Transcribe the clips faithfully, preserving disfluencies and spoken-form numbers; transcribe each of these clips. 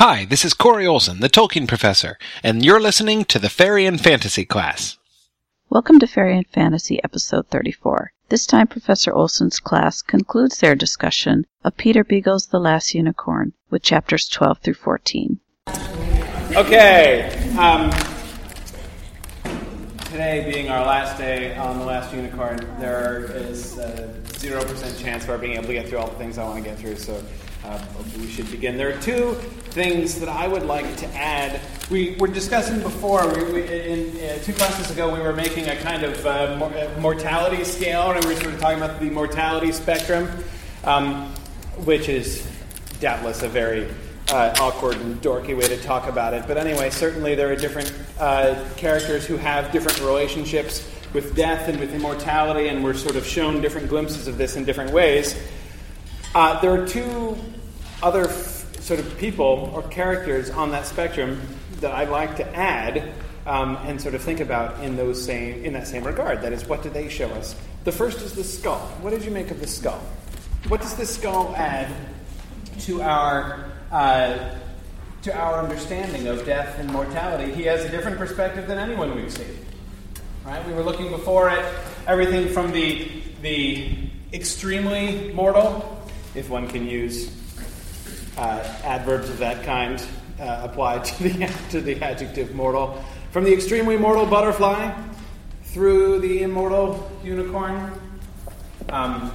Hi, this is Corey Olson, the Tolkien professor, and you're listening to the Fairy and Fantasy class. Welcome to Fairy and Fantasy, episode thirty-four. This time, Professor Olson's class concludes their discussion of Peter Beagle's The Last Unicorn with chapters twelve through fourteen. Okay, um, today being our last day on The Last Unicorn, there is a zero percent chance of our being able to get through all the things I want to get through, so uh, we should begin. There are two things that I would like to add. We were discussing before, we, we, in uh, two classes ago, we were making a kind of uh, mor- uh, mortality scale, and we were sort of talking about the mortality spectrum, um, which is doubtless a very uh, awkward and dorky way to talk about it. But anyway, certainly there are different uh, characters who have different relationships with death and with immortality, and we're sort of shown different glimpses of this in different ways. Uh, there are two other f- sort of people or characters on that spectrum that I'd like to add um, and sort of think about in those same in that same regard. That is, what do they show us? The first is the skull. What did you make of the skull? What does the skull add to our uh, to our understanding of death and mortality? He has a different perspective than anyone we've seen. Right? We were looking before at everything from the the extremely mortal, if one can use uh, adverbs of that kind uh, applied to the to the adjective mortal, from the extremely mortal butterfly through the immortal unicorn, um,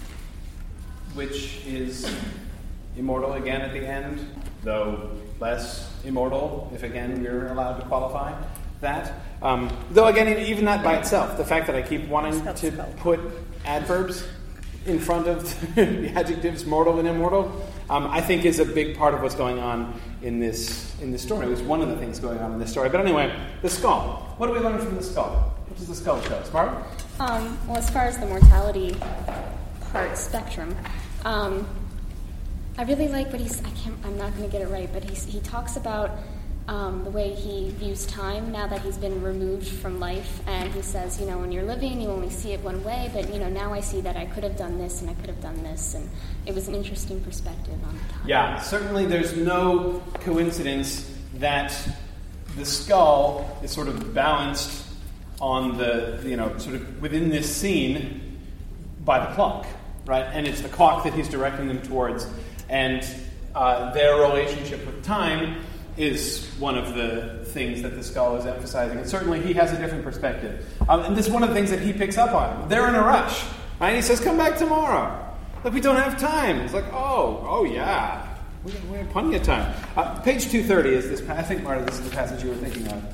which is immortal again at the end, though less immortal, if again you're allowed to qualify that. Um, though again, even that by itself, the fact that I keep wanting to put adverbs in front of the adjectives mortal and immortal, um, I think is a big part of what's going on in this in this story. It was one of the things going on in this story. But anyway, the skull. What do we learn from the skull? What does the skull show us, Margaret? Um, well, as far as the mortality part spectrum, um, I really like what he's. I can't. I'm not going to get it right, but he's, he talks about Um, the way he views time now that he's been removed from life, and he says, you know, when you're living, you only see it one way, but, you know, now I see that I could have done this and I could have done this, and it was an interesting perspective on time. Yeah, certainly there's no coincidence that the skull is sort of balanced on the, you know, sort of within this scene by the clock, right? And it's the clock that he's directing them towards, and uh, their relationship with time is one of the things that the skull is emphasizing. And certainly he has a different perspective. Um, and this is one of the things that he picks up on. They're in a rush. Right? He says, come back tomorrow. Look, we don't have time. It's like, oh, oh yeah. We, we have plenty of time. Uh, page two thirty is this. I think, Marta, this is the passage you were thinking of.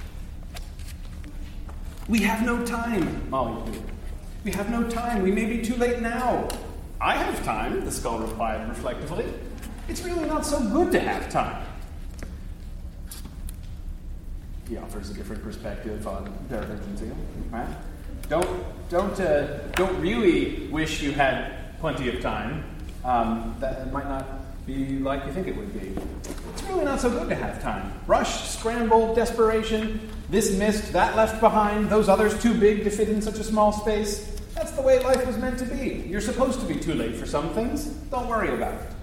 We have no time, Molly. We have no time. We may be too late now. I have time, the skull replied reflectively. It's really not so good to have time. He offers a different perspective on Derek Zeal, right? Don't don't uh, don't really wish you had plenty of time. Um, that might not be like you think it would be. It's really not so good to have time. Rush, scramble, desperation. This missed, that left behind. Those others too big to fit in such a small space. That's the way life was meant to be. You're supposed to be too late for some things. Don't worry about it.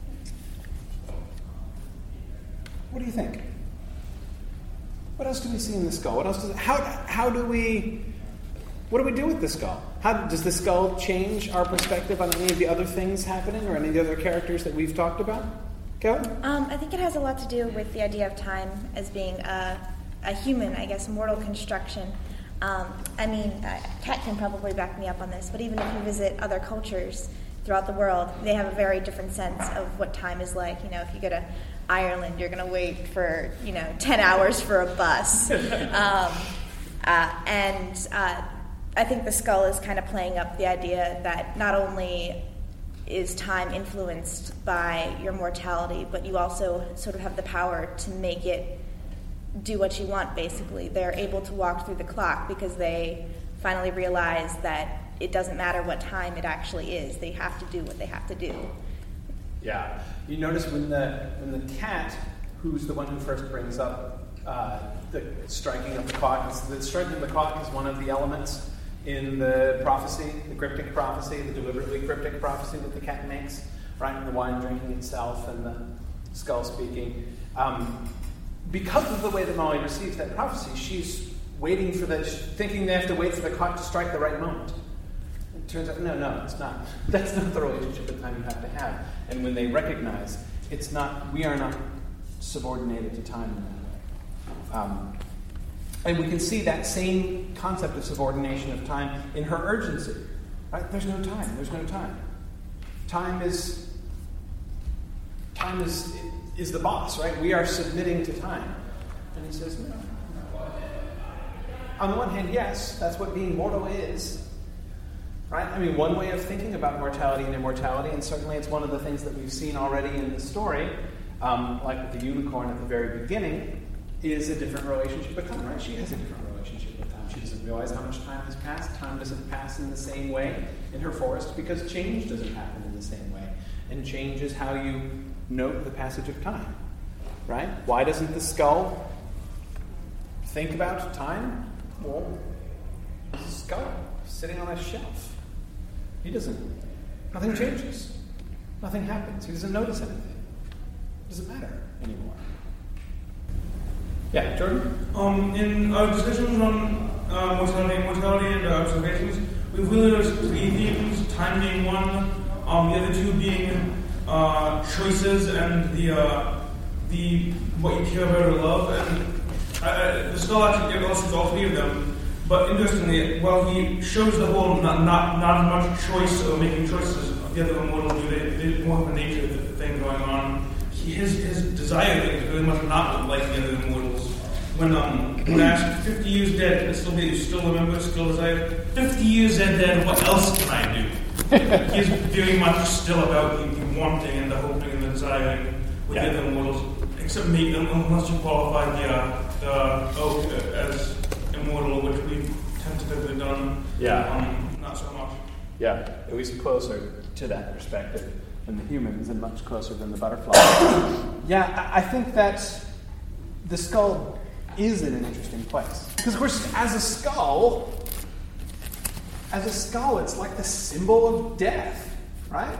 What do you think? What else do we see in the skull? What else does how how do we what do we do with the skull? How does the skull change our perspective on any of the other things happening or any of the other characters that we've talked about? Kelly? Um, I think it has a lot to do with the idea of time as being a, a human, I guess, mortal construction. Um, I mean, uh, Kat can probably back me up on this, but even if you visit other cultures throughout the world, they have a very different sense of what time is like. You know, if you go to Ireland, you're going to wait for, you know, ten hours for a bus. um, uh, and uh, I think the skull is kind of playing up the idea that not only is time influenced by your mortality, but you also sort of have the power to make it do what you want, basically. They're able to walk through the clock because they finally realize that it doesn't matter what time it actually is. They have to do what they have to do. Yeah. You notice when the when the cat, who's the one who first brings up uh, the striking of the clock, is the striking of the clock is one of the elements in the prophecy, the cryptic prophecy, the deliberately cryptic prophecy that the cat makes, right? And the wine drinking itself and the Skull speaking. Um, because of the way that Molly receives that prophecy, she's waiting for the, thinking they have to wait for the clock to strike the right moment. It turns out, no, no, it's not. That's not the relationship of time you have to have. And when they recognize, it's not, we are not subordinated to time in that way. Um, and we can see that same concept of subordination of time in her urgency. Right? There's no time. There's no time. Time is time is is the boss, right? We are submitting to time. And he says, no. On the one hand, yes, that's what being mortal is. Right? I mean, one way of thinking about mortality and immortality, and certainly it's one of the things that we've seen already in the story, um, like with the unicorn at the very beginning, is a different relationship with time, right? She has a different relationship with time. She doesn't realize how much time has passed. Time doesn't pass in the same way in her forest because change doesn't happen in the same way. And change is how you note the passage of time, right? Why doesn't the skull think about time? Well, there's a skull sitting on a shelf. He doesn't. Nothing changes. Nothing happens. He doesn't notice anything. It doesn't matter anymore. Yeah, Jordan? Um, in our discussions on uh, mortality and mortality and uh, observations, we've really noticed three themes, time being one, um, the other two being uh, choices and the uh, the what you care about or love. And uh, the skull actually illustrates all three of them. But interestingly, while he shows the whole not not, not much choice or making choices the other immortal do, they, they more of a nature of the thing going on. He, his his desire thing is very much not like the other immortals. When um when asked fifty years dead, and still be still remember, still desire. Fifty years dead, what else can I do? He's very much still about the, the wanting and the hoping and the desiring with yeah. the other immortals, except maybe unless you qualify the uh, the oak as immortal, which we've tentatively done. Yeah. Um, not so much. Yeah, at least closer to that perspective than the humans, and much closer than the butterfly. Yeah, I, I think that the skull is in an interesting place. Because, of course, as a skull, as a skull, it's like the symbol of death, right?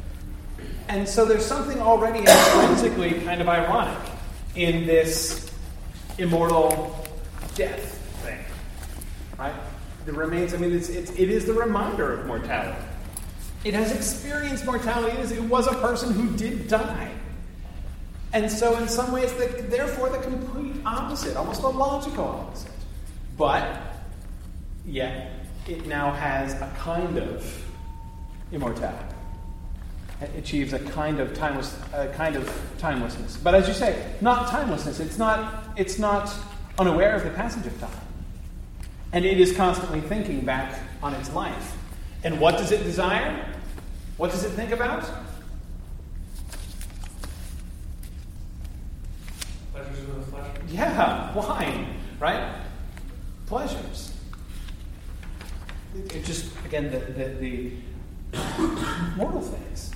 And so there's something already intrinsically kind of ironic in this immortal death thing, right? The remains, I mean, it's, it's, it is the reminder of mortality. It has experienced mortality. It, is, it was a person who did die. And so in some ways, the, therefore, the complete opposite, almost the logical opposite. But, yet, it now has a kind of immortality. It achieves a kind of timeless, a kind of timelessness. But as you say, not timelessness. It's not, it's not unaware of the passage of time. And it is constantly thinking back on its life. And what does it desire? What does it think about? Pleasures of the flesh. Yeah, wine, right? Pleasures. It, it just, again, the, the, the mortal things.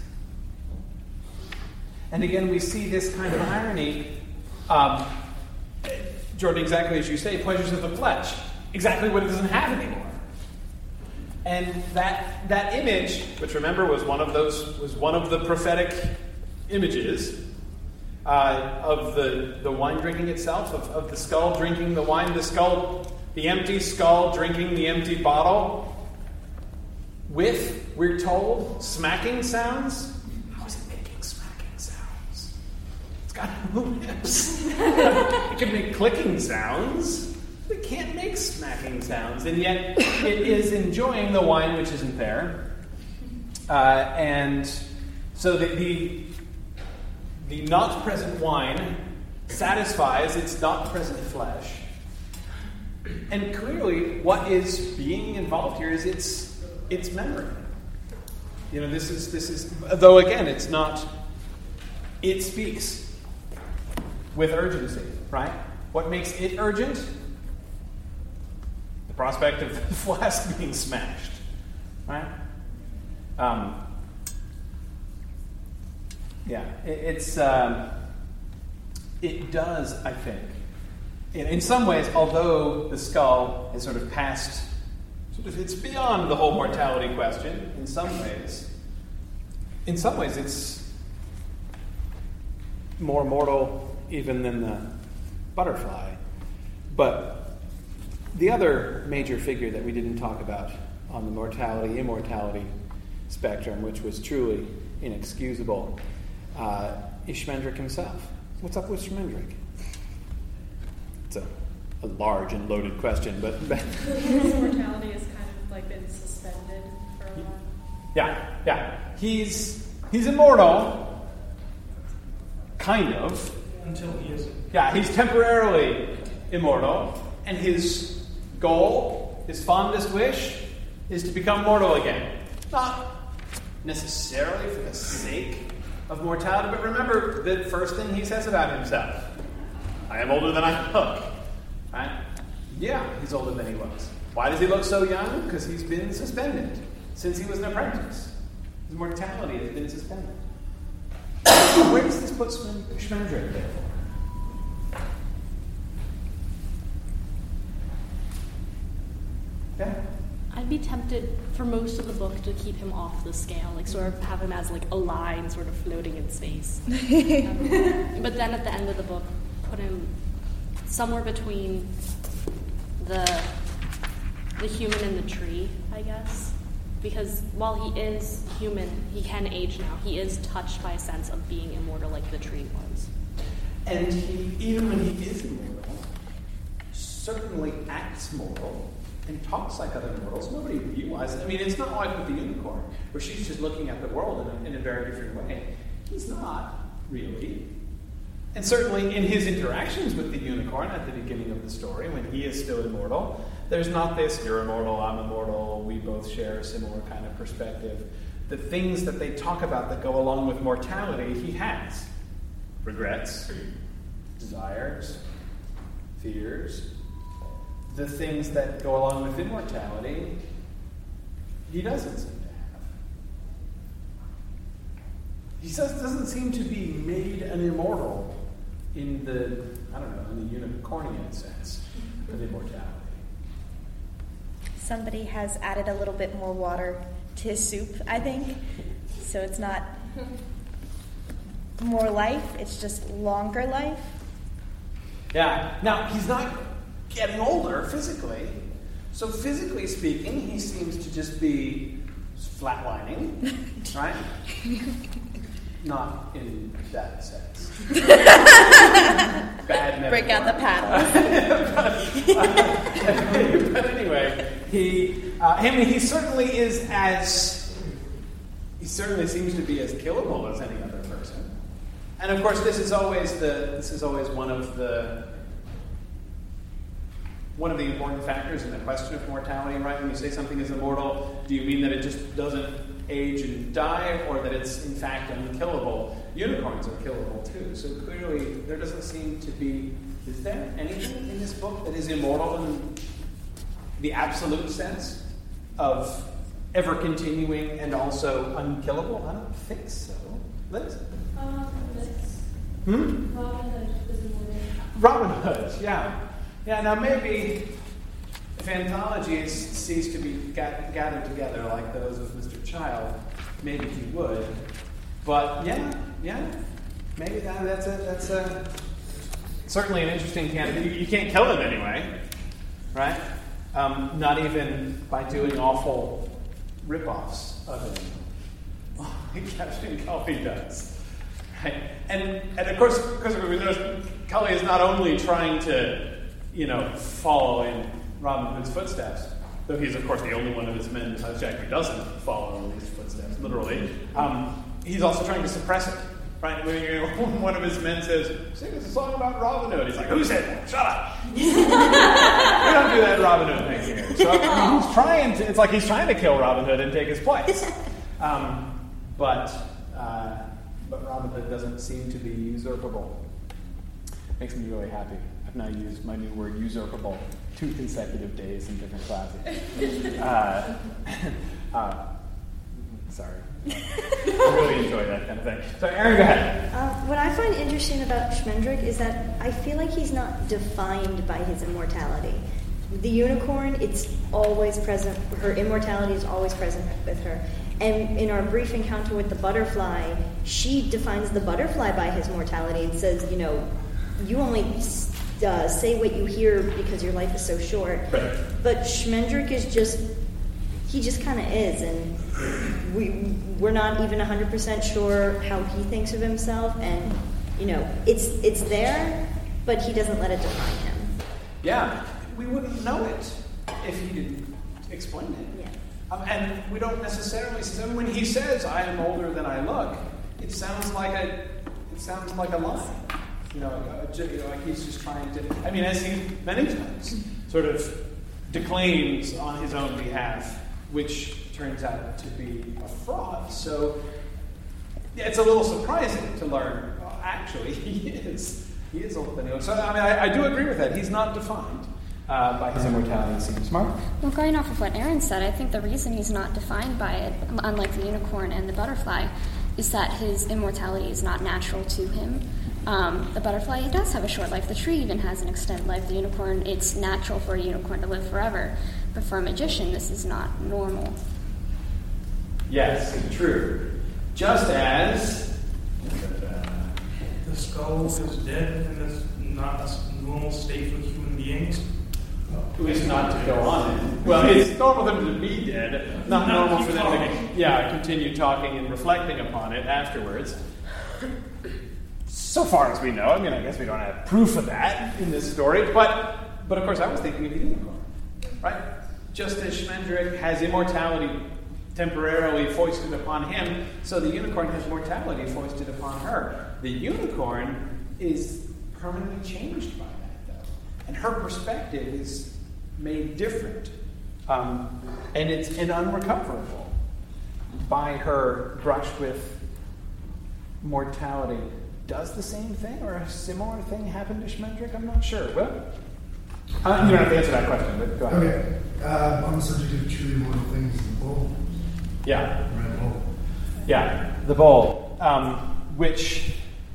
And again, we see this kind of irony. Um, Jordan, exactly as you say, pleasures of the flesh. Exactly what it doesn't have anymore. And that that image, which remember was one of those was one of the prophetic images uh, of the, the wine drinking itself, of, of the skull drinking the wine, the skull, the empty skull drinking the empty bottle, with, we're told, smacking sounds. How is it making smacking sounds? It's got no lips. It can make clicking sounds. It can't make smacking sounds, and yet it is enjoying the wine which isn't there. Uh, and so the, the the not present wine satisfies its not present flesh. And clearly, what is being involved here is its its memory. You know, this is this is though again, it's not. It speaks with urgency, right? What makes it urgent? The prospect of the flask being smashed, right? Um, yeah, it, it's um, it does, I think, in, in some ways. Although the skull is sort of past, sort of, it's beyond the whole mortality question. In some ways, in some ways, it's more mortal even than the butterfly. But the other major figure that we didn't talk about on the mortality-immortality spectrum, which was truly inexcusable, uh, is Schmendrick himself. What's up with Schmendrick? It's a, a large and loaded question, but... His mortality has kind of like been suspended for a while. Yeah, yeah. He's he's immortal, kind of. Until he is. Yeah, he's temporarily immortal, and his goal, his fondest wish, is to become mortal again. Not necessarily for the sake of mortality, but remember the first thing he says about himself. I am older than I look. Right? Yeah, he's older than he looks. Why does he look so young? Because he's been suspended since he was an apprentice. His mortality has been suspended. Where does this put Schmendrick, therefore? Yeah. I'd be tempted for most of the book to keep him off the scale, like sort of have him as like a line sort of floating in space. um, but then at the end of the book, put him somewhere between the the human and the tree, I guess. Because while he is human, he can age now. He is touched by a sense of being immortal like the tree was. And he, even when he is immortal, certainly acts mortal and talks like other mortals. Nobody realizes. I mean, it's not like with the unicorn, where she's just looking at the world in a, in a very different way. He's not, really. And certainly in his interactions with the unicorn at the beginning of the story, when he is still immortal, there's not this, you're immortal, I'm immortal, we both share a similar kind of perspective. The things that they talk about that go along with mortality, he has. Regrets, desires, fears. The things that go along with immortality, he doesn't seem to have. He just doesn't seem to be made an immortal in the, I don't know, in the unicornian sense of immortality. Somebody has added a little bit more water to his soup, I think. So it's not more life, it's just longer life. Yeah. Now, he's not getting older physically. So physically speaking, he seems to just be flatlining, right? Not in that sense. Bad metaphor. Break out the paddles. but, but anyway, he, uh, I mean, he certainly is as, he certainly seems to be as killable as any other person. And of course, this is always the, this is always one of the, one of the important factors in the question of mortality, right? When you say something is immortal, do you mean that it just doesn't age and die, or that it's in fact unkillable? Unicorns are killable too. So clearly, there doesn't seem to be. Is there anything in this book that is immortal in the absolute sense of ever continuing and also unkillable? I don't think so. Liz? Um, Hmm? Robin Hood was immortal. Robin Hood, yeah. Yeah, now maybe if anthologies cease to be ga- gathered together like those of Mister Child, maybe he would. But yeah, yeah, maybe that, that's a that's a certainly an interesting candidate. You, you can't kill him anyway, right? Um, not even by doing awful rip-offs of him. Oh, Captain Cully does. Right? And and of course, because we notice Cully is not only trying to, you know, follow in Robin Hood's footsteps, though he's of course the only one of his men besides Jack who doesn't follow in these footsteps, literally. Um, he's also trying to suppress it. Right? When you know, one of his men says, "Sing us a song about Robin Hood." He's like, "Who said that? Shut up!" We don't do that Robin Hood thing here. So I mean, he's trying to. It's like he's trying to kill Robin Hood and take his place. Um, but uh, but Robin Hood doesn't seem to be usurpable. Makes me really happy. I've now used my new word "usurpable" two consecutive days in different classes. Uh, uh, sorry. I really enjoy that kind of thing. So, Aaron, go ahead. Uh, what I find interesting about Schmendrick is that I feel like he's not defined by his immortality. The unicorn, it's always present. Her immortality is always present with her. And in our brief encounter with the butterfly, she defines the butterfly by his mortality and says, you know, you only uh, say what you hear because your life is so short. Right. But Schmendrick is just, he just kind of is, and we, we're not even one hundred percent sure how he thinks of himself, and, you know, it's it's there, but he doesn't let it define him. Yeah, we wouldn't know it if he didn't explain it. Yeah. Um, and we don't necessarily, so when he says, I am older than I look, it sounds like a, it sounds like a lie. You know, uh, you know, like he's just trying to, I mean, as he many times sort of declaims on his own behalf, which turns out to be a fraud. So yeah, it's a little surprising to learn, well, actually, he is. He is older than he looks. So, I mean, I, I do agree with that. He's not defined uh, by his immortality, it seems. Mark? Well, going off of what Aaron said, I think the reason he's not defined by it, unlike the unicorn and the butterfly, is that his immortality is not natural to him. Um, the butterfly, it does have a short life. The tree even has an extended life. The unicorn, it's natural for a unicorn to live forever. But for a magician, this is not normal. Yes, true. Just as the skull is dead and that's not a normal state for human beings. At least not to go on. Well, it's normal for them to be dead, not normal for them to, yeah, continue talking and reflecting upon it afterwards. So far as we know, I mean, I guess we don't have proof of that in this story, but, but of course I was thinking of the unicorn, right? Just as Schmendrick has immortality temporarily foisted upon him, so the unicorn has mortality foisted upon her. The unicorn is permanently changed by that, though. And her perspective is made different. Um, and it's and unrecoverable by her brush with mortality. Does the same thing or a similar thing happen to Schmendrick? I'm not sure. Well, uh, you don't have to answer that question, but go ahead. Okay. Uh, on the subject of truly immortal things, the bowl. Yeah. The red bowl. Yeah, the bowl, um, which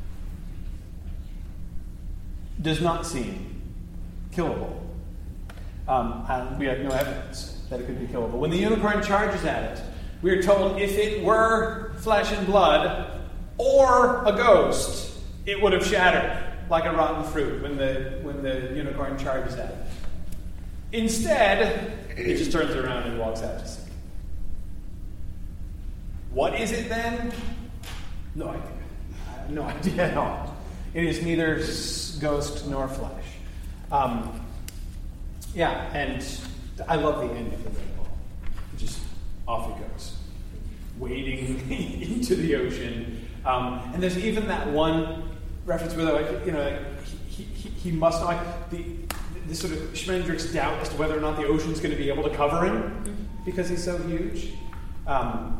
does not seem killable. Um, and we have no evidence that it could be killable. When the unicorn charges at it, we are told if it were flesh and blood or a ghost, it would have shattered like a rotten fruit when the when the unicorn charges at it. Instead, it just turns around and walks out to sea. What is it then? No idea. I have no idea at all. It is neither ghost nor flesh. Um, yeah, and I love the end of the Red Bull. Just off it goes, wading into the ocean. Um, and there's even that one reference where, like, you know, like, he, he, he must not, like, the, the sort of Schmendrick's doubt as to whether or not the ocean's going to be able to cover him because he's so huge. Um,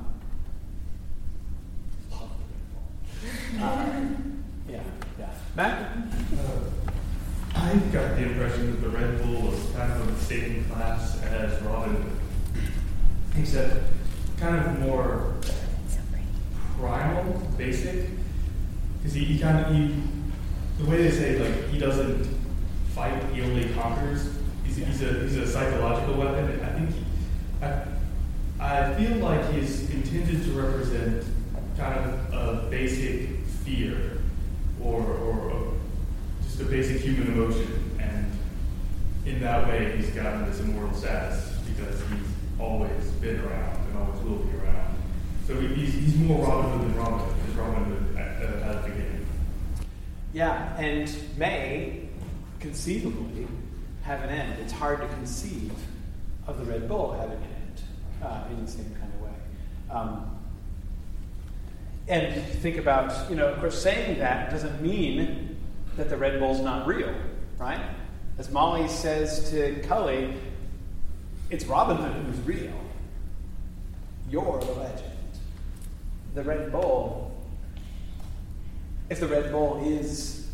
uh, yeah, yeah. Matt? Uh, I got the impression that the Red Bull was kind of of the same class as Robin Hood, except kind of more primal, basic, because he, he kind of, he, the way they say, like, he doesn't fight, he only conquers. He's, he's, a, he's a psychological weapon. I think, he, I, I feel like he's intended to represent kind of a basic fear, or, or a, just a basic human emotion, and in that way he's gotten this immortal status, because he's always been around, and always will be around. So he's, he's more Robin Hood than Robin Hood, because Robin Hood at, at the beginning. Yeah, and may conceivably have an end. It's hard to conceive of the Red Bull having an end uh, in the same kind of way. Um, and think about, you know, of course, saying that doesn't mean that the Red Bull's not real, right? As Molly says to Cully, it's Robin Hood who's real. You're the legend. The Red Bull, if the Red Bull is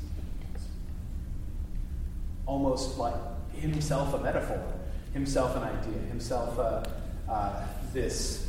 almost like himself a metaphor, himself an idea, himself uh, uh, this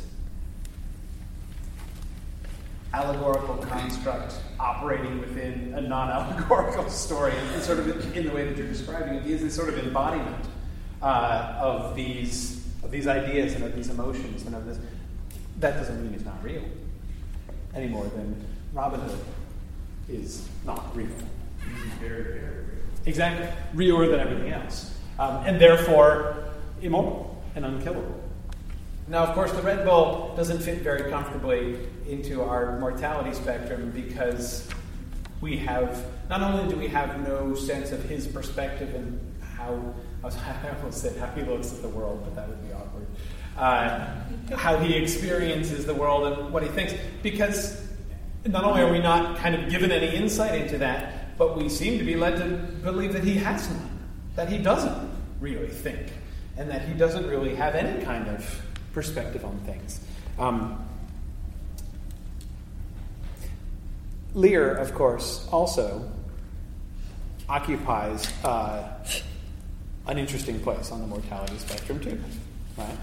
allegorical construct operating within a non-allegorical story, and sort of in the way that you're describing it, he is this sort of embodiment uh, of these of these ideas and of these emotions and of this. That doesn't mean he's not real any more than Robin Hood is not real. Very, very real. Exactly. Realer than everything else. Um, and therefore, immortal and unkillable. Now, of course, the Red Bull doesn't fit very comfortably into our mortality spectrum because we have, not only do we have no sense of his perspective and how, I almost said how he looks at the world, but that would be awkward, uh, how he experiences the world and what he thinks, because not only are we not kind of given any insight into that, but we seem to be led to believe that he has none, that he doesn't really think, and that he doesn't really have any kind of perspective on things. Um, Lear, of course, also occupies uh, an interesting place on the mortality spectrum too, right?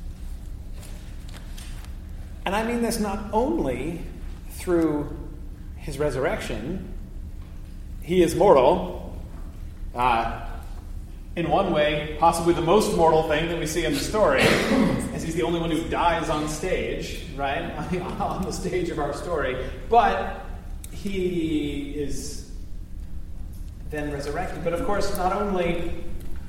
And I mean this not only through his resurrection. He is mortal. Uh, in one way, possibly the most mortal thing that we see in the story, as he's the only one who dies on stage, right? On the stage of our story. But he is then resurrected. But of course, not only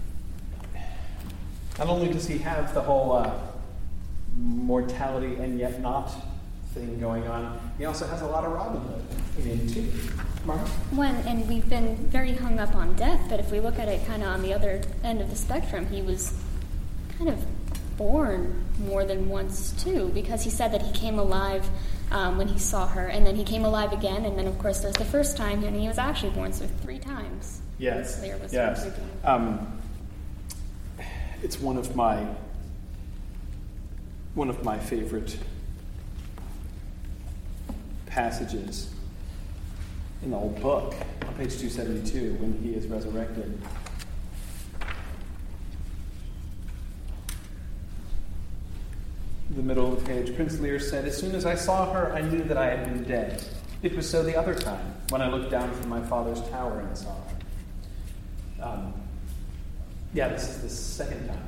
not only does he have the whole uh, mortality and yet not thing going on, he also has a lot of Robin Hood in him too. Mark? When, and we've been very hung up on death, but if we look at it kind of on the other end of the spectrum, he was kind of born more than once too, because he said that he came alive um, when he saw her, and then he came alive again, and then of course there's the first time, and he was actually born, so three times. Yes. Lear was yes. Um, it's one of my one of my favorite passages in the whole book, on page two seventy-two, when he is resurrected. The middle of the page, Prince Lear said, "As soon as I saw her, I knew that I had been dead. It was so the other time, when I looked down from my father's tower and saw her." Um, yeah, this is the second time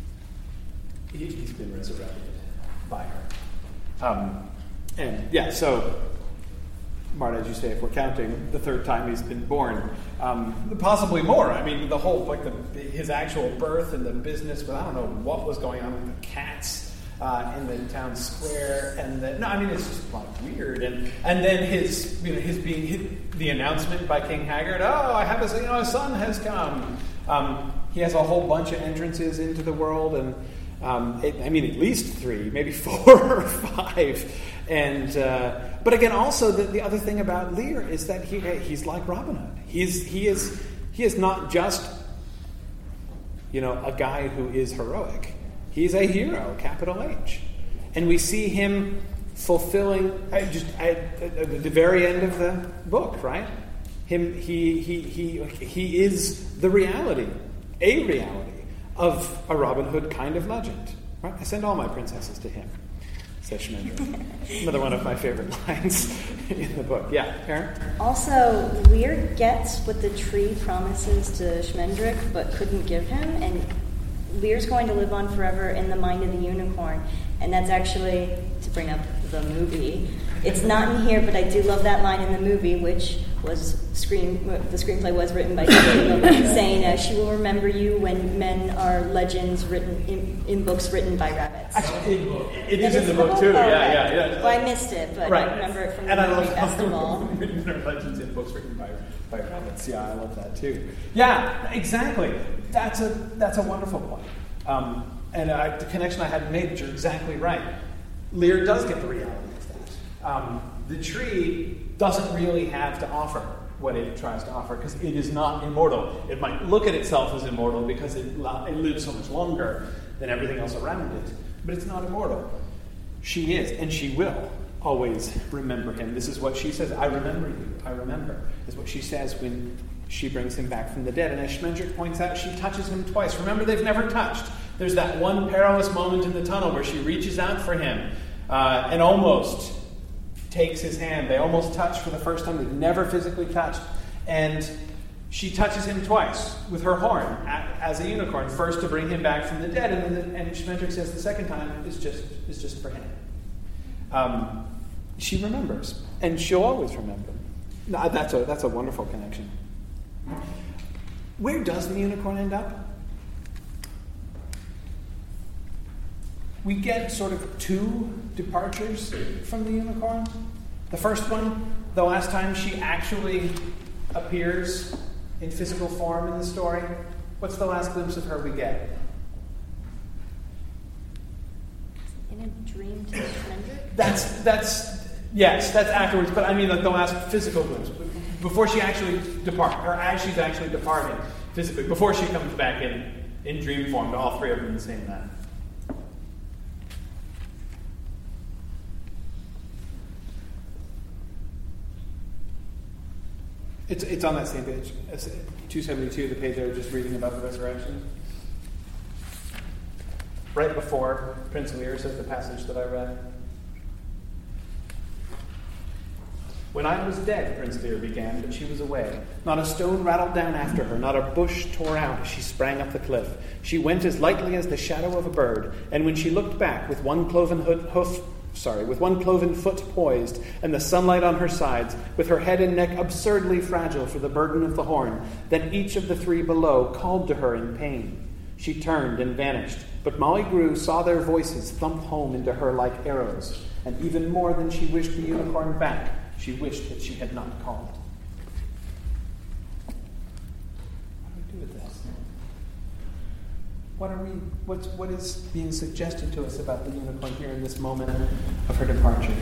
he, he's been resurrected by her. Um, and yeah, so Marta, as you say, if we're counting, the third time he's been born, um, possibly more. I mean, the whole, like, the, his actual birth and the business, but I don't know what was going on with the cats uh, in the town square, and the, no, I mean, it's just like weird. And and then his, you know, his being his, the announcement by King Haggard, "Oh, I have a, you know, a son has come." Um, he has a whole bunch of entrances into the world, and um, it, I mean, at least three, maybe four or five. And uh, but again, also the, the other thing about Lear is that he he's like Robin Hood. He's he is he is not just, you know, a guy who is heroic. He's a hero, capital H, and we see him fulfilling uh, just at, at the very end of the book, right? Him he he he he is the reality, a reality of a Robin Hood kind of legend. Right? I send all my princesses to him. Another one of my favorite lines in the book. Yeah, Karen? Also, Lear gets what the tree promises to Schmendrick but couldn't give him, and Lear's going to live on forever in the mind of the unicorn. And that's actually, to bring up the movie, it's not in here, but I do love that line in the movie, which was screen. The screenplay was written by Stephen saying, uh, "She will remember you when men are legends written in, in books written by rabbits." Actually, it, it is in the book too. Yeah, yeah, yeah. Well, I missed it, but right. I remember it from the and movie I festival. Written are legends in books written by by rabbits. Yeah, I love that too. Yeah, exactly. That's a that's a wonderful point. Um, and uh, the connection I hadn't made, you're exactly right. Lear does get the reality of that. Um, the tree doesn't really have to offer what it tries to offer because it is not immortal. It might look at itself as immortal because it, it lives so much longer than everything else around it, but it's not immortal. She is, and she will always remember him. This is what she says, "I remember you, I remember," is what she says when she brings him back from the dead. And as Schmendrick points out, she touches him twice. Remember, they've never touched. There's that one perilous moment in the tunnel where she reaches out for him uh, and almost takes his hand. They almost touch for the first time. They've never physically touched. And she touches him twice with her horn as a unicorn, first to bring him back from the dead, and then and Schmendrick says the second time is just is just for him. Um, she remembers, and she'll always remember. No, that's a that's a wonderful connection. Where does the unicorn end up? We get sort of two departures from the unicorn. The first one, the last time she actually appears in physical form in the story, what's the last glimpse of her we get? In a dream to Schmendrick? That's, that's, yes, that's afterwards, but I mean like the last physical glimpse. Before she actually departs, or as she's actually departing physically, before she comes back in, in dream form to all three of them in the same night. It's it's on that same page, it's two seventy-two, the page I was just reading about the resurrection. Right before Prince Lear says the passage that I read. When I was dead, Prince Lear began, but she was away. Not a stone rattled down after her, not a bush tore out as she sprang up the cliff. She went as lightly as the shadow of a bird, and when she looked back with one cloven hoof, sorry, with one cloven foot poised, and the sunlight on her sides, with her head and neck absurdly fragile for the burden of the horn, then each of the three below called to her in pain. She turned and vanished, but Molly Grew saw their voices thump home into her like arrows, and even more than she wished the unicorn back, she wished that she had not called. What do we do with this? What are we? What's what is being suggested to us about the unicorn here in this moment of her departure?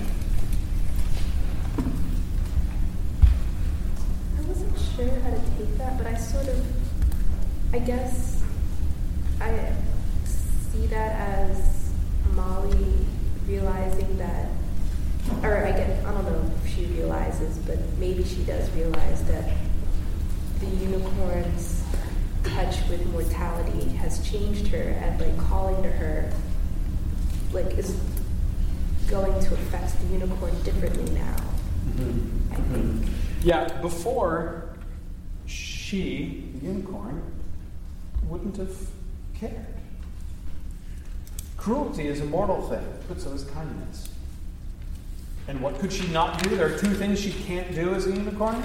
I wasn't sure how to take that, but I sort of, I guess, I see that as Molly realizing that, or I guess, I don't know if she realizes, but maybe she does realize that the unicorn's touch with mortality has changed her, and like calling to her, like is going to affect the unicorn differently now. Mm-hmm. I think. Yeah, before she, the unicorn, wouldn't have cared. Cruelty is a mortal thing, but so is kindness. And what could she not do? There are two things she can't do as a unicorn.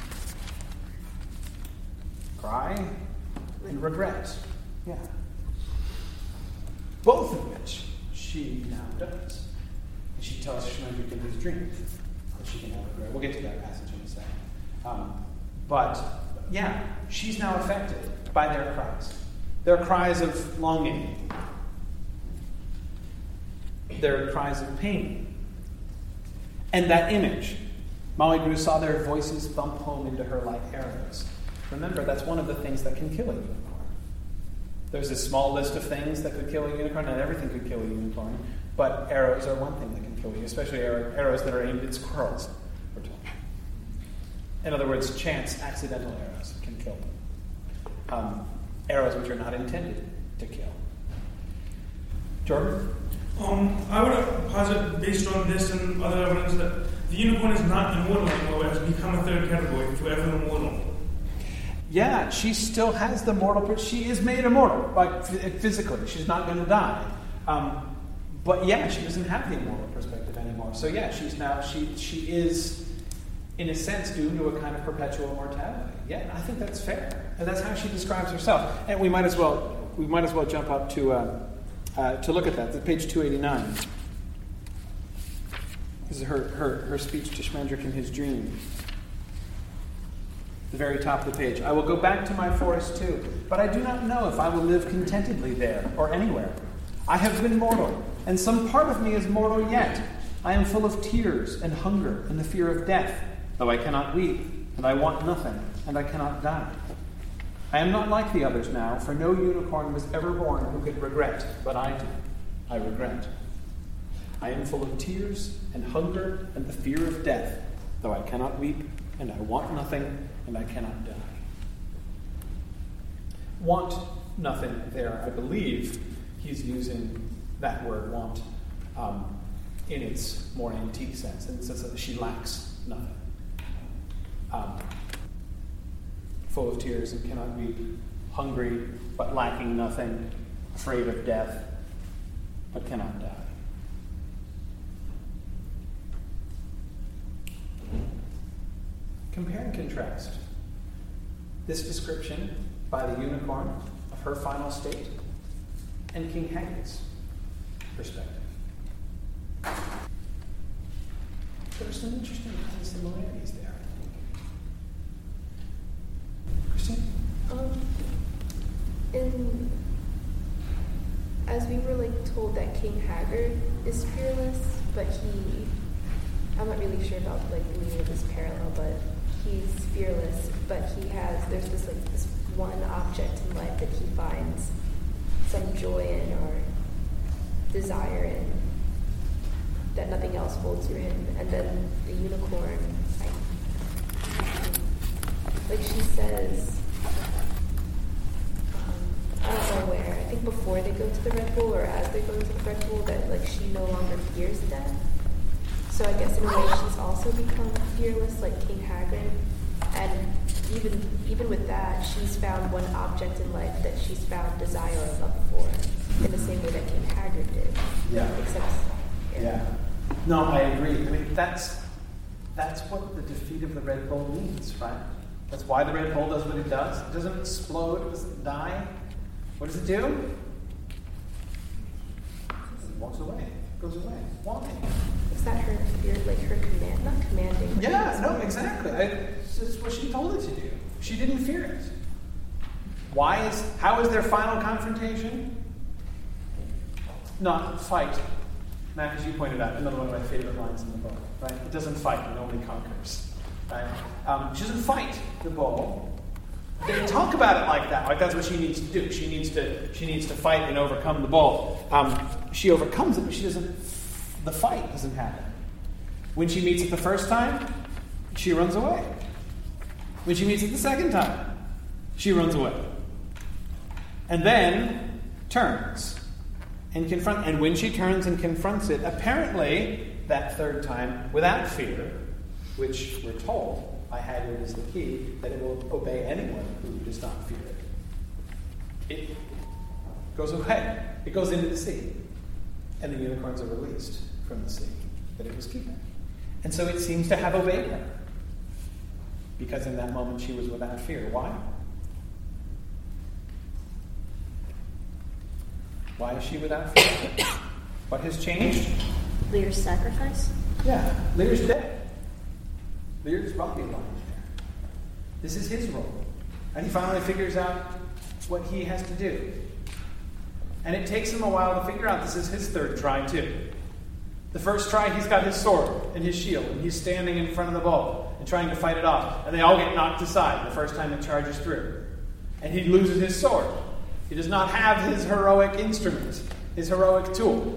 Cry and regret. Yeah. Both of which she now does. And she tells Schmendrick in his dream that she can have regret. We'll get to that passage in a second. Um, but, yeah, she's now affected by their cries. Their cries of longing. Their cries of pain. And that image, Molly Grew saw their voices thump home into her like arrows. Remember, that's one of the things that can kill a unicorn. There's a small list of things that could kill a unicorn, and everything could kill a unicorn, but arrows are one thing that can kill you, especially arrows that are aimed at squirrels, we're told. In other words, chance, accidental arrows can kill them. Um, arrows which are not intended to kill. Jordan? Um, I would posit, based on this and other evidence, that the unicorn is not immortal anymore. It has become a third category, forever immortal. Yeah, she still has the mortal. She is made immortal, like physically. She's not going to die. Um, but yeah, she doesn't have the immortal perspective anymore. So yeah, she's now she she is, in a sense, doomed to a kind of perpetual mortality. Yeah, I think that's fair, and that's how she describes herself. And we might as well we might as well jump up to. Uh, Uh, to look at that, that's page two eighty-nine. This is her, her, her speech to Schmendrick in his dream. The very top of the page. I will go back to my forest too, but I do not know if I will live contentedly there or anywhere. I have been mortal, and some part of me is mortal yet. I am full of tears and hunger and the fear of death, though I cannot weep, and I want nothing, and I cannot die. I am not like the others now, for no unicorn was ever born who could regret, but I do. I regret. I am full of tears and hunger and the fear of death, though I cannot weep, and I want nothing, and I cannot die. Want nothing there, I believe he's using that word want um, in its more antique sense, in the sense that she lacks nothing. Um, full of tears and cannot weep, hungry but lacking nothing, afraid of death but cannot die. compare and contrast this description by the unicorn of her final state and King Hagrid's perspective. There are some interesting kinds of similarities there, I think. Christine? Um, in, as we were like told that King Hagrid is fearless, but he, I'm not really sure about like the meaning of this parallel, but he's fearless, but he has, there's this like this one object in life that he finds some joy in or desire in that nothing else holds for him. And then the unicorn, I, like she says, um, I don't know where, I think before they go to the Red Bull or as they go to the Red Bull, that like she no longer fears death. So I guess in a way she's also become fearless like King Hagrid. And even even with that, she's found one object in life that she's found desire or love for, in the same way that King Hagrid did. Yeah. Except, yeah. yeah. No, I agree. I mean, that's that's what the defeat of the Red Bull means, right? That's why the Red Bull does what it does. It doesn't explode. It doesn't die. What does it do? It walks away. It goes away. Why? Is that her fear, like her command, not commanding? Yeah, no, exactly. I, this is what she told it to do. She didn't fear it. Why is, how is their final confrontation? Not fight. Matt, as you pointed out, another one of my favorite lines in the book, right? It doesn't fight, it only conquers, right? Um, she doesn't fight the bull. They talk about it like that, like that's what she needs to do. She needs to, she needs to fight and overcome the bull. Um, she overcomes it, but she doesn't. The fight doesn't happen. When she meets it the first time, she runs away. When she meets it the second time, she runs away. And then turns and confront. And when she turns and confronts it, apparently that third time, without fear, which we're told by Hagrid is the key, that it will obey anyone who does not fear it. It goes away. It goes into the sea. And the unicorns are released from the sea that it was keeping. And so it seems to have obeyed her. Because in that moment she was without fear. Why? Why is she without fear? What has changed? Lear's sacrifice? Yeah, Lear's dead. Lear's body lying there. This is his role. And he finally figures out what he has to do. And it takes him a while to figure out this is his third try, too. The first try, he's got his sword and his shield, and he's standing in front of the bull and trying to fight it off. And they all get knocked aside the first time it charges through. And he loses his sword. He does not have his heroic instrument, his heroic tool.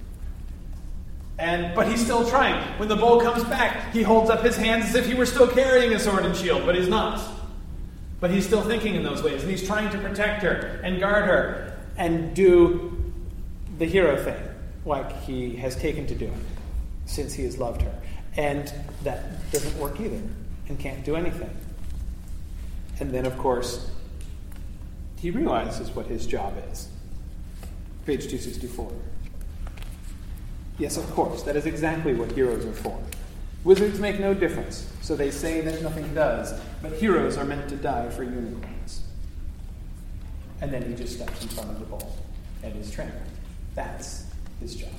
And but he's still trying. When the bull comes back, he holds up his hands as if he were still carrying a sword and shield, but he's not. But he's still thinking in those ways, and he's trying to protect her and guard her and do the hero thing, like he has taken to doing since he has loved her. And that doesn't work either, and can't do anything. And then, of course, he realizes what his job is. Page two sixty-four. Yes, of course, that is exactly what heroes are for. Wizards make no difference, so they say that nothing does, but heroes are meant to die for unicorns. And then he just steps in front of the bull and is trained. That's his job.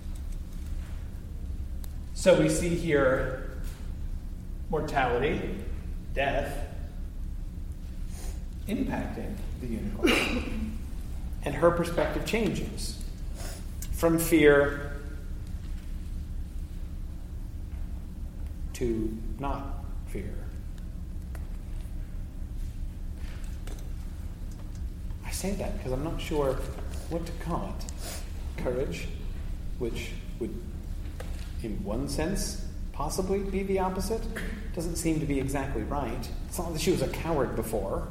So we see here mortality, death, impacting the unicorn. And her perspective changes from fear to not fear. I say that because I'm not sure what to call it. Courage, which would, in one sense, possibly be the opposite, doesn't seem to be exactly right. It's not that she was a coward before.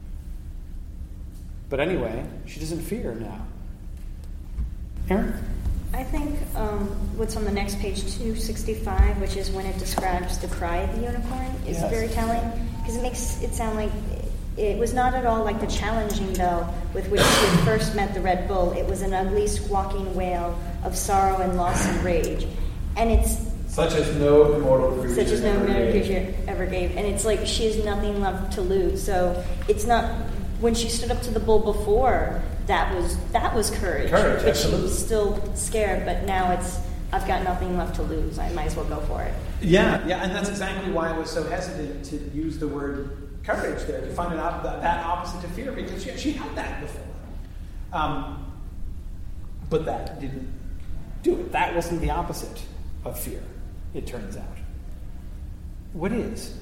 But anyway, she doesn't fear now. Aaron? I think um, what's on the next page, two sixty-five, which is when it describes the cry of the unicorn, is Yes. very telling, because it makes it sound like it was not at all like the challenging bell with which she had first met the Red Bull. It was an ugly, squawking wail of sorrow and loss and rage. And it's Such as no immortal creature Such as no ever immortal gave. creature ever gave. And it's like she has nothing left to lose. So it's not, when she stood up to the bull before, that was that was courage. Courage, but absolutely. she was still scared, but now it's, I've got nothing left to lose. I might as well go for it. Yeah, yeah, and that's exactly why I was so hesitant to use the word courage there, to find an op- that opposite to fear, because she, she had that before. Um, but that didn't do it. That wasn't the opposite of fear, it turns out. What is?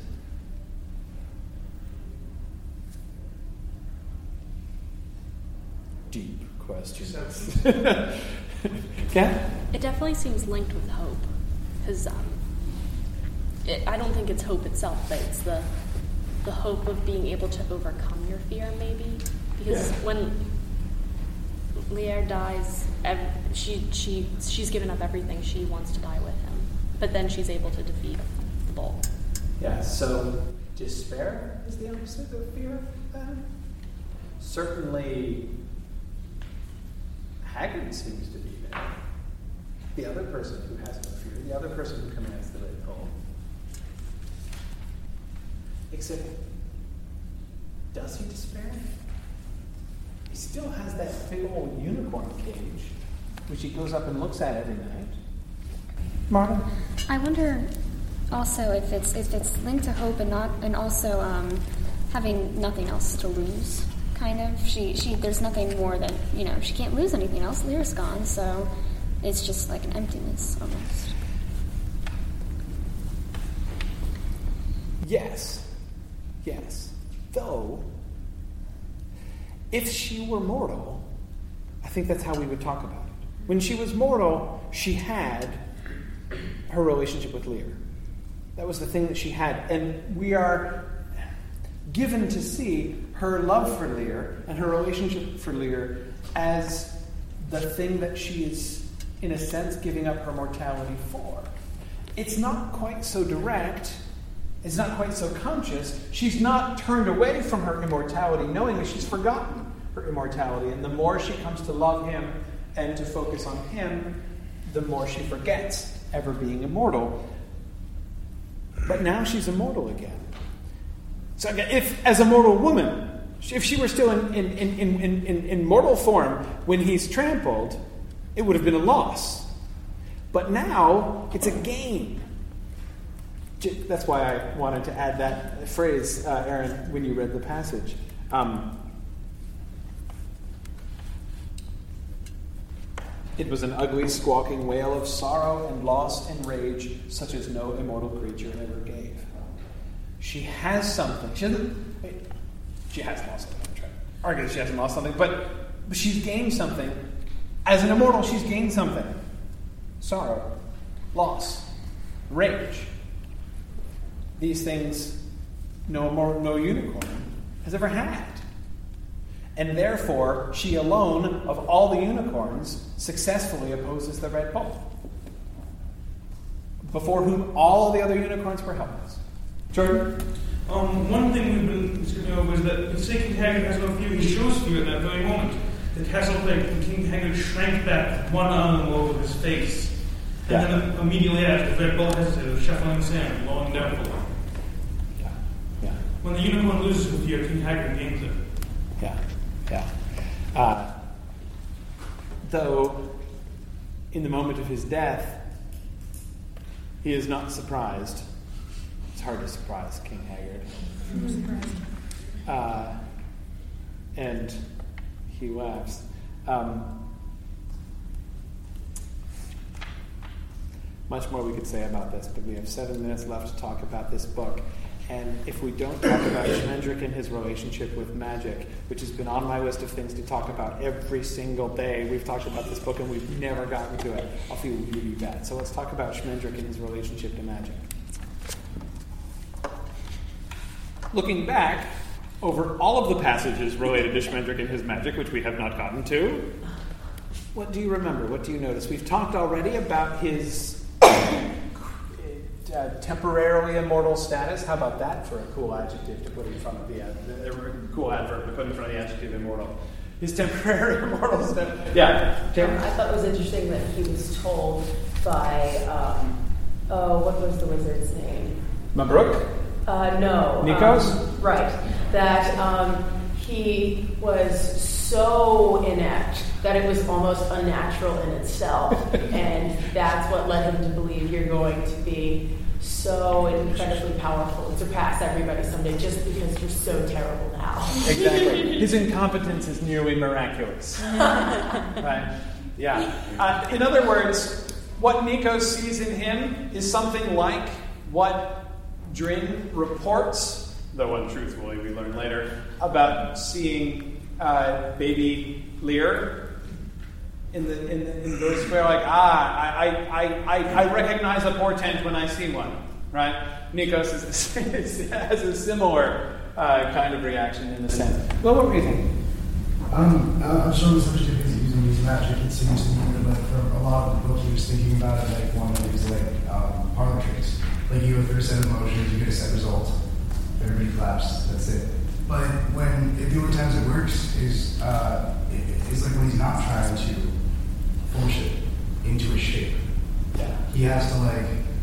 Deep questions. Yeah? It definitely seems linked with hope, because um, it, I don't think it's hope itself, but it's the the hope of being able to overcome your fear, maybe. Because Yeah. when Lear dies, ev- she she she's given up everything. She wants to die with him, but then she's able to defeat the bull. Yeah, so despair is the opposite of fear, then? Certainly, Haggard seems to be there. The other person who has no fear, the other person who commands the red pole. Except, does he despair? He still has that big old unicorn cage, which he goes up and looks at every night. Marta? I wonder also if it's if it's linked to hope and not, and also um, having nothing else to lose. Kind of, she she. There's nothing more that, you know. She can't lose anything else. Lear's gone, so it's just like an emptiness almost. Yes. Yes. Though, if she were mortal, I think that's how we would talk about it. When she was mortal, she had her relationship with Lear. That was the thing that she had. And we are given to see her love for Lear and her relationship for Lear as the thing that she is, in a sense, giving up her mortality for. It's not quite so direct. It's not quite so conscious. She's not turned away from her immortality, knowing that she's forgotten her immortality. And the more she comes to love him and to focus on him, the more she forgets ever being immortal. But now she's immortal again. So again, if, as a mortal woman, if she were still in, in, in, in, in, in mortal form when he's trampled, it would have been a loss. But now, it's a gain. That's why I wanted to add that phrase, uh, Aaron, when you read the passage. Um, it was an ugly, squawking wail of sorrow and loss and rage, such as no immortal creature ever gave. She has something. She hasn't. Wait, she has lost something. I'm trying to argue that she hasn't lost something, but, but she's gained something. As an immortal, she's gained something. Sorrow, loss, rage. These things no more, no unicorn has ever had. And therefore, she alone, of all the unicorns, successfully opposes the red pole, before whom all the other unicorns were helpless. Jordan? Um, one thing we've been skipping over is that the King Haggard has no fear. He shows fear at that very moment. The castle played, King Haggard shrank back with one arm over his face. And Yeah. then immediately after, the red bull hesitated, shuffling sand, lowering down for him. Yeah. Yeah. When the unicorn loses with fear, King Haggard gains it. Yeah. Yeah. Uh, though, in the moment of his death, he is not surprised. It's hard to surprise King Haggard. Uh, and he laughs. Um, much more we could say about this, but we have seven minutes left to talk about this book. And if we don't talk about Schmendrick and his relationship with magic, which has been on my list of things to talk about every single day, we've talked about this book and we've never gotten to it, I'll feel really bad. So let's talk about Schmendrick and his relationship to magic. Looking back over all of the passages related to Schmendrick and his magic, which we have not gotten to, what do you remember? What do you notice? We've talked already about his uh, temporarily immortal status. How about that for a cool adjective to put in front of the, uh, the uh, cool adverb to put in front of the adjective immortal? His temporary immortal status. Yeah, Jim? Um, I thought it was interesting that he was told by um, oh, what was the wizard's name? Mabruk? Uh, no. Nikos? Um, right. That um, he was so inept that it was almost unnatural in itself. And that's what led him to believe you're going to be so incredibly powerful and surpass everybody someday just because you're so terrible now. Exactly. His incompetence is nearly miraculous. Right? Yeah. Uh, in other words, what Nikos sees in him is something like what Drin reports, though untruthfully we learn later, about seeing uh, baby Lear in the in the, in those where like ah I, I I I recognize a portent when I see one, right? Nikos is the same, has a similar uh, kind of reaction in the sense. Well, what were you thinking? Um, I'm sure the subject of his using his magic. It seems to me that like for a lot of the book, he was thinking about it like one of these like um, parlor tricks. Like you go through a set of motions, you get a set result. Everybody claps. That's it. But when the only times it works is uh, is like when he's not trying to force it into a shape. Yeah. He has to like.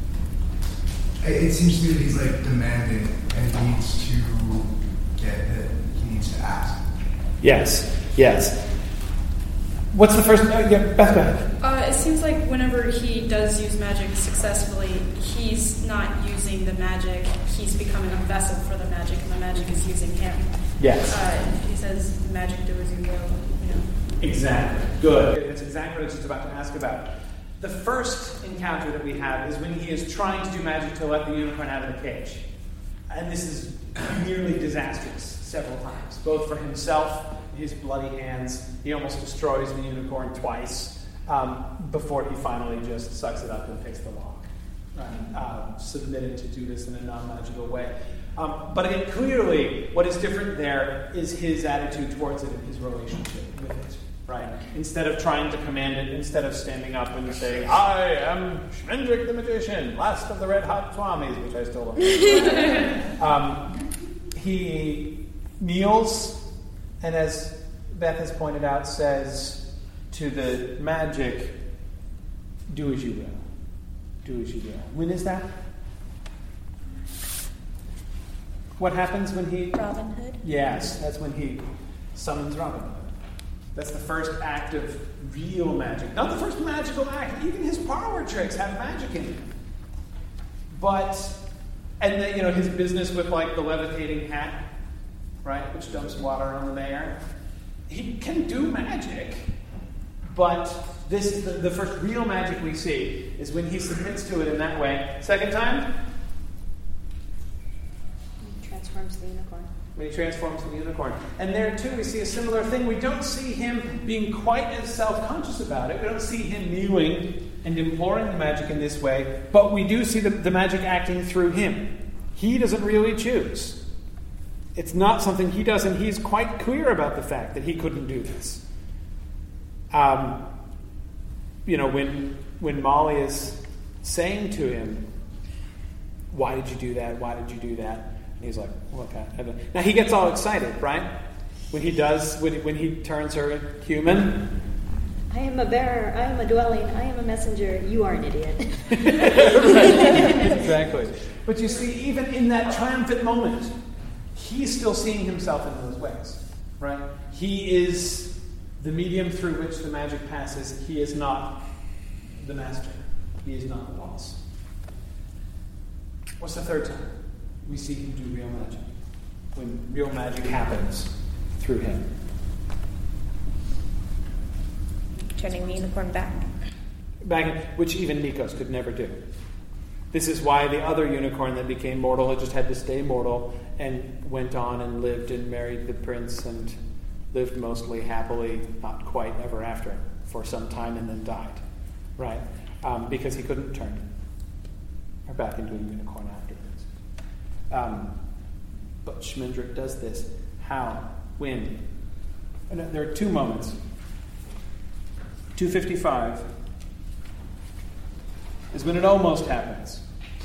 It seems to me that he's like demanding and he needs to get that he needs to ask. Yes. Yes. What's the first? Uh, yeah, Beth, go ahead. Uh, it seems like whenever he does use magic successfully, he's not using the magic. He's becoming a vessel for the magic, and the magic is using him. Yes. Uh, he says, "Magic, do as you will." You know. Exactly. Good. That's exactly what I was just about to ask about. The first encounter that we have is when he is trying to do magic to let the unicorn out of the cage, and this is nearly disastrous several times, both for himself. His bloody hands. He almost destroys the unicorn twice um, before he finally just sucks it up and picks the lock. Right? Um, submitted to do this in a non-magical way. Um, but again, clearly, what is different there is his attitude towards it and his relationship with it. Right? Instead of trying to command it, instead of standing up and saying, "I am Shmendrik the magician, last of the red hot swamis," which I still don't. um, he kneels. And as Beth has pointed out, says to the magic, "Do as you will. Do as you will." When is that? What happens when he... Robin Hood? Yes, that's when he summons Robin Hood. That's the first act of real magic. Not the first magical act. Even his parlor tricks have magic in them. But, and then, you know, his business with, like, the levitating hat, right, which dumps water on the mayor. He can do magic, but this the, the first real magic we see is when he submits to it in that way. Second time? He transforms the unicorn. When he transforms the unicorn. And there, too, we see a similar thing. We don't see him being quite as self-conscious about it. We don't see him kneeling and imploring the magic in this way, but we do see the, the magic acting through him. He doesn't really choose. It's not something he does, and he's quite clear about the fact that he couldn't do this. Um, you know, when when Molly is saying to him, "Why did you do that? Why did you do that?" And he's like, "Look, I, I don't." Now he gets all excited, right? When he does, when when he turns her human. I am a bearer. I am a dwelling. I am a messenger. You are an idiot. Right. Exactly. But you see, even in that triumphant moment, he's still seeing himself in those ways, right? He is the medium through which the magic passes. He is not the master. He is not the boss. What's the third time we see him do real magic? When real magic happens through him. Turning the unicorn back. Back, in, which even Nikos could never do. This is why the other unicorn that became mortal had just had to stay mortal and went on and lived and married the prince and lived mostly happily, not quite ever after, for some time and then died, right? Um, because he couldn't turn her back into a unicorn afterwards. Um, but Shmendrik does this. How? When? And there are two moments. two fifty-five is when it almost happens.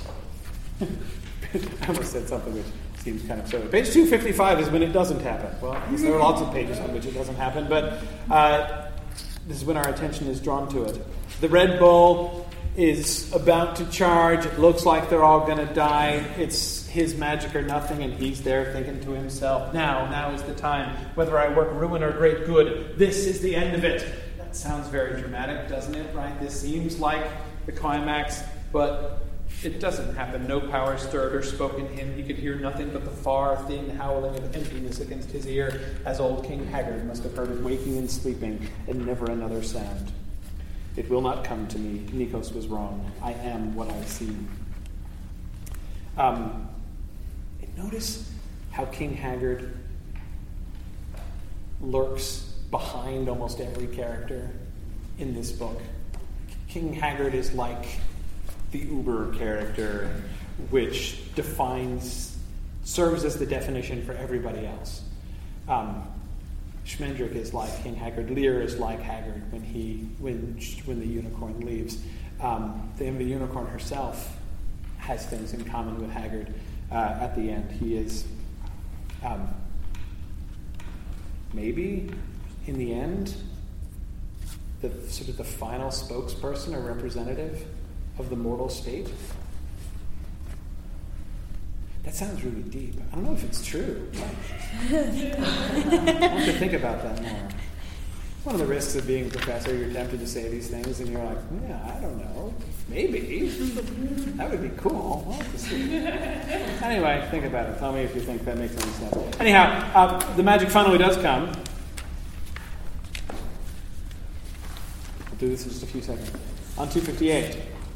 I almost said something which seems kind of silly. Page two fifty-five is when it doesn't happen. Well, there are lots of pages on which it doesn't happen, but uh, this is when our attention is drawn to it. The Red Bull is about to charge. It looks like they're all going to die. It's his magic or nothing, and he's there thinking to himself, now, now is the time. Whether I work ruin or great good, this is the end of it. That sounds very dramatic, doesn't it, right? This seems like the climax, but it doesn't happen. No power stirred or spoke in him. He could hear nothing but the far, thin howling of emptiness against his ear, as old King Haggard must have heard it waking and sleeping, and never another sound. It will not come to me. Nikos was wrong. I am what I see. Um, notice how King Haggard lurks behind almost every character in this book. King Haggard is like the Uber character, which defines, serves as the definition for everybody else. Um, Schmendrick is like King Haggard. Lear is like Haggard when he when when the unicorn leaves. Um, the, the unicorn herself has things in common with Haggard. Uh, at the end, he is um, maybe in the end the sort of the final spokesperson or representative of the mortal state. That sounds really deep. I don't know if it's true. I have to think about that more. One of the risks of being a professor, you're tempted to say these things, and you're like, yeah, I don't know. Maybe. That would be cool. We'll have to see. Anyway, think about it. Tell me if you think that makes any sense. Anyhow, uh, the magic finally does come. I'll do this in just a few seconds. On two fifty-eight.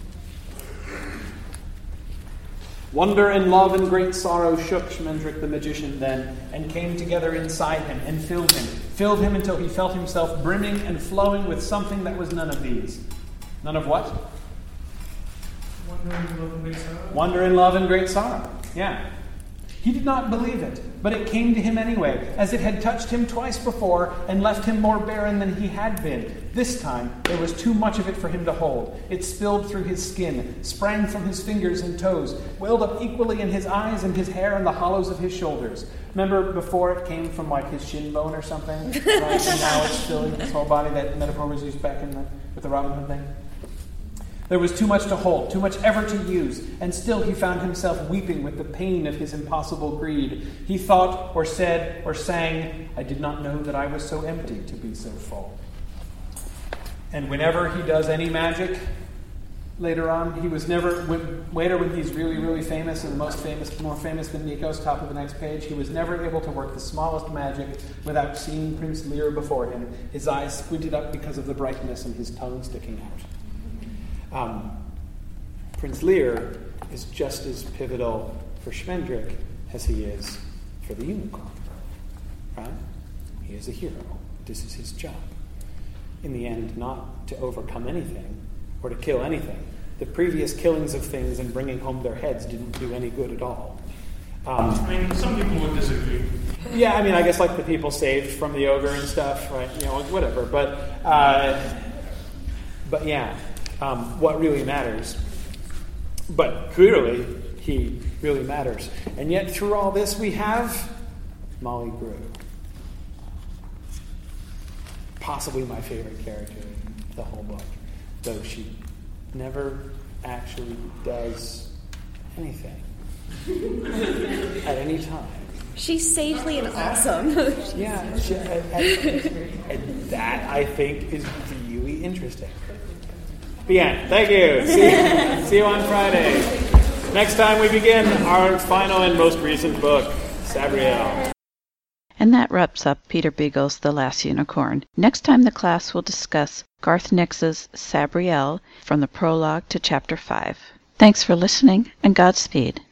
Wonder and love and great sorrow shook Schmendrick the magician then, and came together inside him, and filled him, filled him until he felt himself brimming and flowing with something that was none of these. None of what? Wonder and love and great sorrow. Wonder and love and great sorrow. Yeah. He did not believe it, but it came to him anyway, as it had touched him twice before and left him more barren than he had been. This time, there was too much of it for him to hold. It spilled through his skin, sprang from his fingers and toes, welled up equally in his eyes and his hair and the hollows of his shoulders. Remember before it came from like his shin bone or something? Right? And now it's filling his whole body. That metaphor was used back in the, with the Robin Hood thing. There was too much to hold, too much ever to use, and still he found himself weeping with the pain of his impossible greed. He thought, or said, or sang, I did not know that I was so empty to be so full. And whenever he does any magic, later on, he was never, when, later when he's really, really famous, and most famous, more famous than Nikos, top of the next page, he was never able to work the smallest magic without seeing Prince Lear before him, his eyes squinted up because of the brightness and his tongue sticking out. Um, Prince Lear is just as pivotal for Schmendrick as he is for the unicorn. Right? He is a hero. This is his job. In the end, not to overcome anything or to kill anything. The previous killings of things and bringing home their heads didn't do any good at all. Um, I mean, some people would disagree. Yeah, I mean, I guess like the people saved from the ogre and stuff, right? You know, whatever. But, uh, but yeah. Um, what really matters. But clearly, he really matters. And yet, through all this, we have Molly Grew. Possibly my favorite character in the whole book. Though she never actually does anything. At any time. She's sagely and awesome. Yeah. She, and, and, and that, I think, is really interesting. The end. Thank you. See, see you on Friday. Next time we begin our final and most recent book, Sabriel. And that wraps up Peter Beagle's The Last Unicorn. Next time the class will discuss Garth Nix's Sabriel from the prologue to chapter five. Thanks for listening, and Godspeed.